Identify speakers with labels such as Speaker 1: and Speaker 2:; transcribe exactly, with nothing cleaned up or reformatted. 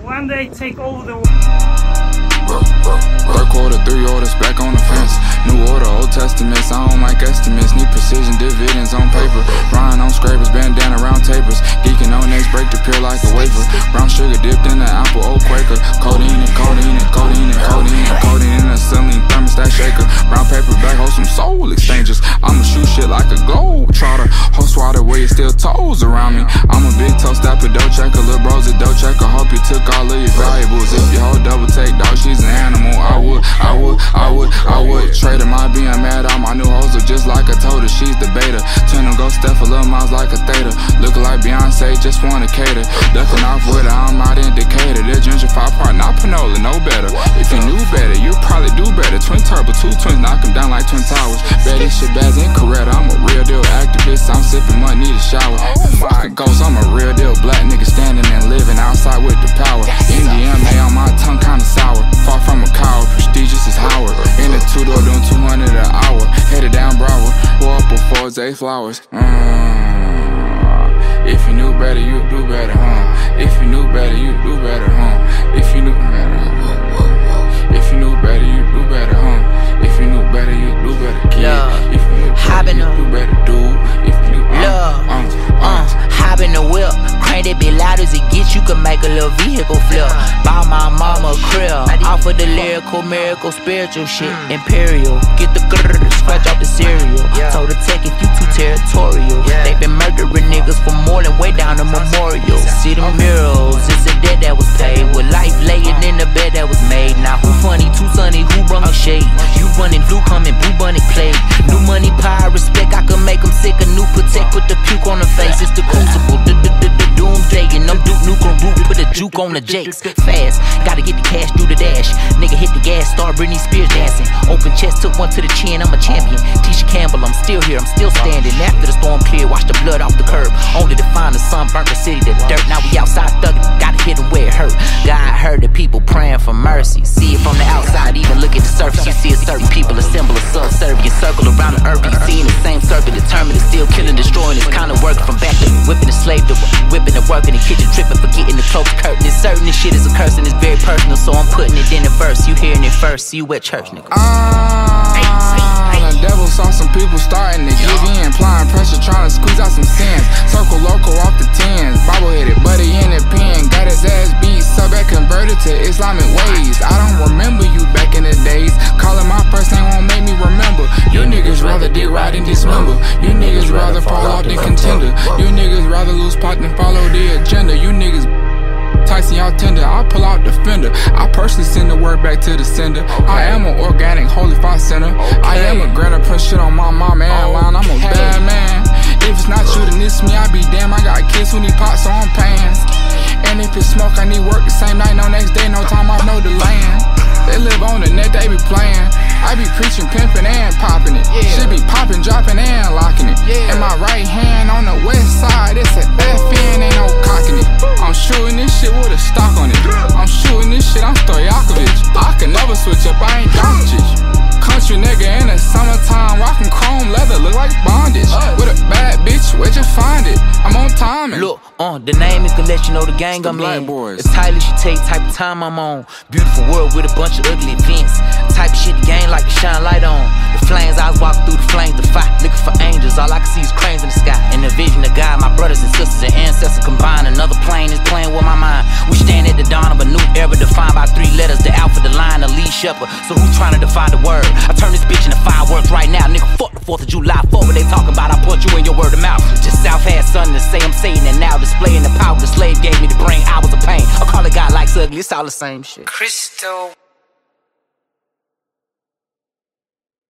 Speaker 1: One day take over the world.
Speaker 2: Third quarter, three orders, back on the fence. New order, Old Testaments, I don't like estimates. Need precision dividends on paper. Ryan on scrapers, bandana round tapers. Geeking on next break to peel like a wafer. Brown sugar dipped in the apple, old Quaker. Codeine and codeine and codeine and codeine and codeine in a ceiling thermostat shaker. Brown paper back, hold some soul exchanges. I'ma shoot shit like a globe trotter. Host water where you still toes around me. I'm a big toe stepper, dough checker. Lil' bro's a dough checker. Hope you took all of your valuables. If you hold double take, dog, she's an animal. I would, I would, I would, I would trade her. My being mad, all my new hoes are just like I told her. She's the beta. Turn them go step a little miles like a theta. Looking like Beyonce, just wanna cater. Ducking off with her, I'm not in Decatur. That gentrified part, not Panola, no better. If you knew better, you'd probably do better. Twin turbo, two twins, knock them down like Twin Towers. Betty shit bags ain't Coretta. I'm a real deal activist. I'm sipping money, need a shower. Fuck a ghost, I'm a real deal black nigga standing and living outside with the power. M D M A on my tongue, kinda sour. Far from a coward, prestigious as Howard. In the two door doing two hundred an hour. Headed down Broward, or up before Zay Flowers. Mm. If you knew better, you'd do better, huh? If you knew better, you'd do better, huh? If you knew better, if you knew better, you'd do better, huh? If you knew better, you'd do better, kid.
Speaker 3: Love.
Speaker 2: If you knew better, you'd do better, dude. If you knew
Speaker 3: love,
Speaker 2: uh, uh,
Speaker 3: uh, hop in the whip. Crank that bitch loud as it gets, you can make a little vehicle flip. Buy my mama a crib, offer the lyrical, miracle, spiritual shit. Imperial, get the grrr, scratch off the cereal. Told her take if you too territorial. They been murdering niggas for more than way down the memorial. See the murals, it's a debt that was paid. With life laying in the bed that was made. Now who funny, too sunny, who brought me shade? You running blue, coming blue bunny play. New money, power, respect, I can make them sick. A new protect, put the puke on the face. It's the crucible, the, the, the, the doomsday. And I'm Duke Nukem root, put a juke on the jakes. Fast, gotta get the cash through the dash. Nigga hit the gas, start Britney Spears dancing. Open chest, took one to the chin, I'm a champion. Tisha Campbell, I'm still here, I'm still standing. After the storm cleared, watch the blood off the curb. Only to find the sun burnt the city to dirt. Now we outside thugging, gotta hit them where it hurt. God heard the people praying for mercy. See it from the outside, even look at the surface. You see a certain people assemble a subservient circle around the earth. You see in the same circle, determined to still killing, destroying. It's kind of work from back to whipping the slave to whipping the work in the kitchen, tripping, forgetting the close curtain. It's certain this shit is a curse and it's very personal, so I'm putting it in the verse. You hearing it first, see you at church, nigga.
Speaker 2: Ah, the devil saw some people starting to give in, applying pressure, trying to squeeze out some sins. Circle local off the tens, bobble-headed, buddy in the pen, got his ass beat, so back converted to Islamic ways. I don't remember you back in the days, calling my first name won't make me remember. You niggas rather dig right and dismember. You niggas rather fall off than contender. You niggas rather lose pot than follow the agenda. You niggas Tyson, y'all tender, I pull out the fender. I personally send the word back to the sender. I am an organic holy five center. I am a granite print shit on my mama and line. I'm a bad man. If it's not you, then it's me. I be damn. I got kids who need pots, so I'm paying. And if it's smoke, I need work the same night, no next day, no time off, no delaying. They live on the net, they be playing. I be preaching, pimping, and popping it. Shit be popping, dropping, and locking it. And my right hand on the west side, it's a F N, ain't no cocking it. I'm shooting this shit with a stock on it. I'm shooting this shit, I'm Stojakovic. I can never switch up, I ain't Doncic. Country nigga in the summertime, rockin' chrome leather, look like bondage. With a bad bitch, where'd you find it? I'm on timing.
Speaker 3: Look, uh, the name is to let you know the gang I'm in.
Speaker 2: Boys.
Speaker 3: It's tight, you take type of time I'm on. Beautiful world with a bunch of ugly events. Type of shit the gang like to shine light on. The flames, I was walking through the flames to fight, looking for angels. All I can see is cranes in the sky. And the vision of God, my brothers and sisters and ancestors combined. Another plane is playing with my mind. We stand at the dawn of a new era defined by three letters. The Alpha, the Lion, the lead shepherd. So who's trying to defy the word? I turn this bitch into fireworks right now. Nigga, fuck the fourth of July. Fuck what they talking about. I put you in your word of mouth. Just South had something to say. I'm saying it now. Displaying the power the slave gave me to bring hours of pain. I call it God likes ugly. It's all the same shit.
Speaker 1: Crystal.